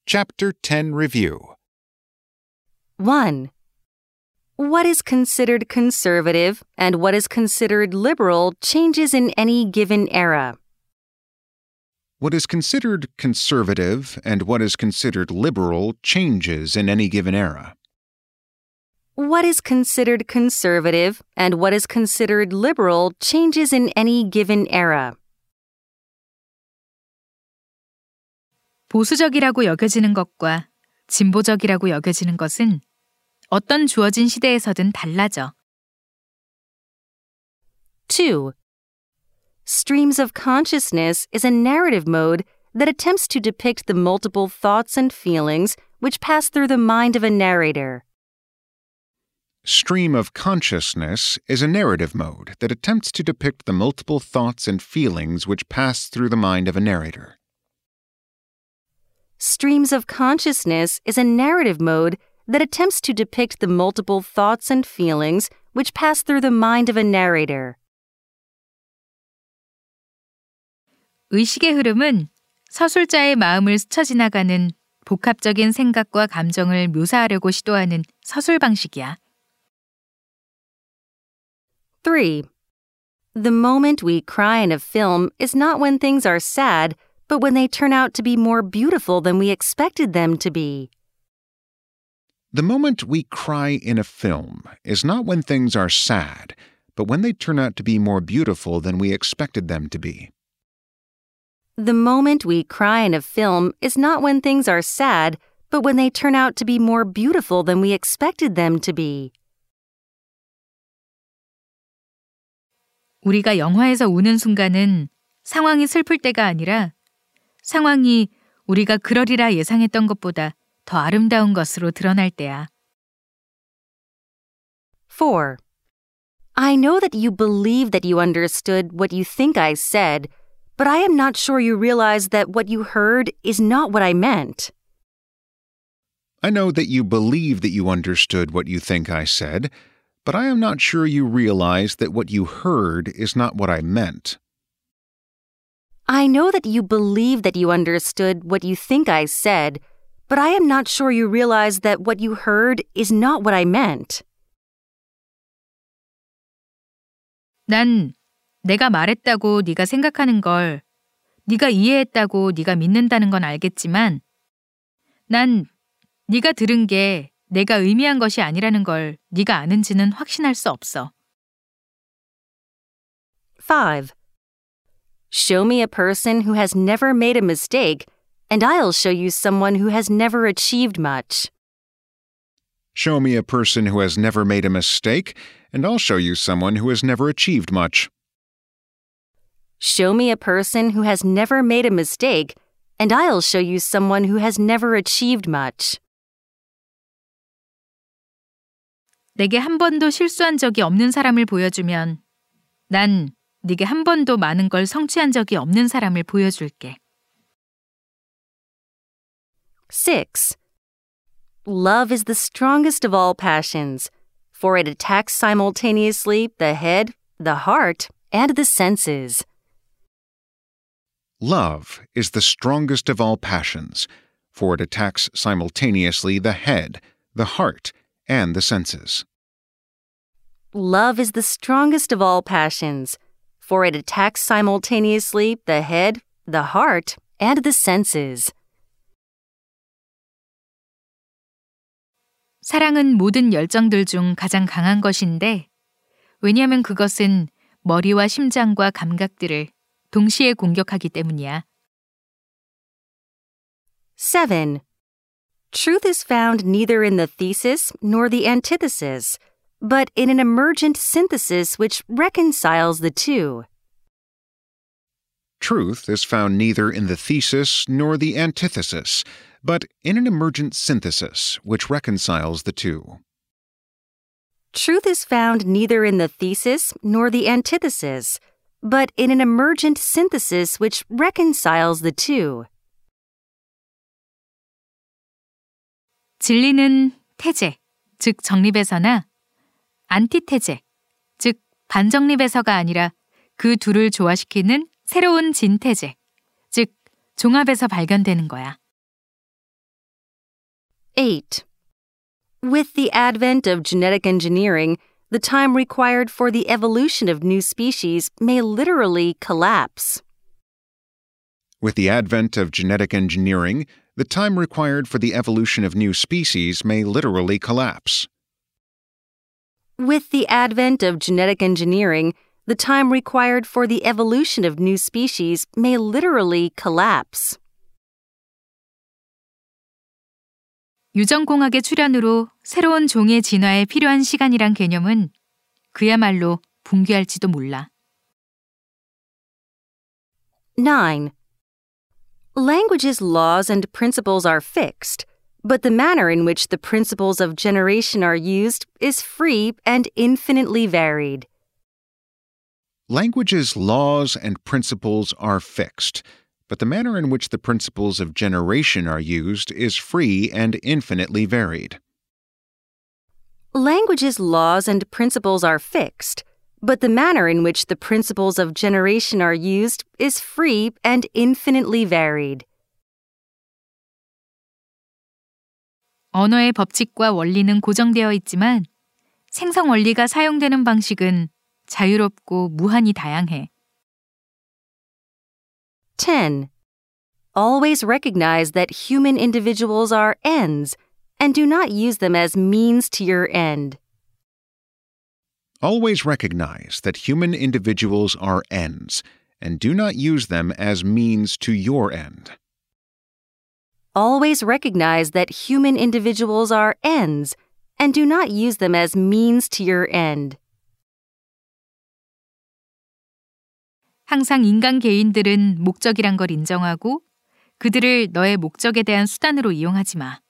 Chapter 10 Review 1. What is considered conservative and what is considered liberal changes in any given era. What is considered conservative and what is considered liberal changes in any given era. What is considered conservative and what is considered liberal changes in any given era. 보수적이라고 여겨지는 것과 진보적이라고 여겨지는 것은 어떤 주어진 시대에서든 달라져. 2. Streams of consciousness is a narrative mode that attempts to depict the multiple thoughts and feelings which pass through the mind of a narrator. Stream of consciousness is a narrative mode that attempts to depict the multiple thoughts and feelings which pass through the mind of a narrator. Streams of consciousness is a narrative mode that attempts to depict the multiple thoughts and feelings which pass through the mind of a narrator. 의식의 흐름은 서술자의 마음을 스쳐 지나가는 복합적인 생각과 감정을 묘사하려고 시도하는 서술 방식이야. 3. The moment we cry in a film is not when things are sad, but when they turn out to be more beautiful than we expected them to be. The moment we cry in a film is not when things are sad, but when they turn out to be more beautiful than we expected them to be. The moment we cry in a film is not when things are sad, but when they turn out to be more beautiful than we expected them to be. 우리가 영화에서 우는 순간은 상황이 슬플 때가 아니라 상황이 우리가 그러리라 예상했던 것보다 더 아름다운 것으로 드러날 때야. 4. I know that you believe that you understood what you think I said, but I am not sure you realize that what you heard is not what I meant. I know that you believe that you understood what you think I said, but I am not sure you realize that what you heard is not what I meant. I know that you believe that you understood what you think I said, but I am not sure you realize that what you heard is not what I meant. 난 내가 말했다고 네가 생각하는 걸 네가 이해했다고 네가 믿는다는 건 알겠지만 난 네가 들은 게 내가 의미한 것이 아니라는 걸 네가 아는지는 확신할 수 없어. 5. Show me a person who has never made a mistake, and I'll show you someone who has never achieved much. Show me a person who has never made a mistake, and I'll show you someone who has never achieved much. Show me a person who has never made a mistake, and I'll show you someone who has never achieved much. 내게 한 번도 실수한 적이 없는 사람을 보여주면 난 네게 한 번도 많은 걸 성취한 적이 없는 사람을 보여줄게. 6. Love is the strongest of all passions, for it attacks simultaneously the head, the heart, and the senses. Love is the strongest of all passions, for it attacks simultaneously the head, the heart, and the senses. Love is the strongest of all passions, for it attacks simultaneously the head, the heart, and the senses. 사랑은 모든 열정들 중 가장 강한 것인데 왜냐하면 그것은 머리와 심장과 감각들을 동시에 공격하기 때문이야. 7. Truth is found neither in the thesis nor the antithesis, but in an emergent synthesis which reconciles the two. Truth is found neither in the thesis nor the antithesis, but in an emergent synthesis which reconciles the two. Truth is found neither in the thesis nor the antithesis, but in an emergent synthesis which reconciles the two. 진리는 태제, 즉 정립에서나 안티태제, 즉 반정립에서가 아니라 그 둘을 조화시키는 새로운 진태제, 즉 종합에서 발견되는 거야. 8. With the advent of genetic engineering, the time required for the evolution of new species may literally collapse. With the advent of genetic engineering, the time required for the evolution of new species may literally collapse. With the advent of genetic engineering, the time required for the evolution of new species may literally collapse. 유전공학의 출현으로 새로운 종의 진화에 필요한 시간이란 개념은 그야말로 붕괴할지도 몰라. 9. Language's laws and principles are fixed, but the manner in which the principles of generation are used is free and infinitely varied. Language's laws and principles are fixed, but the manner in which the principles of generation are used is free and infinitely varied. Language's laws and principles are fixed, but the manner in which the principles of generation are used is free and infinitely varied. 언어의 법칙과 원리는 고정되어 있지만 생성 원리가 사용되는 방식은 자유롭고 무한히 다양해. 10. Always recognize that human individuals are ends and do not use them as means to your end. Always recognize that human individuals are ends, and do not use them as means to your end. Always recognize that human individuals are ends and do not use them as means to your end. 항상 인간 개인들은 목적이란 걸 인정하고 그들을 너의 목적에 대한 수단으로 이용하지 마.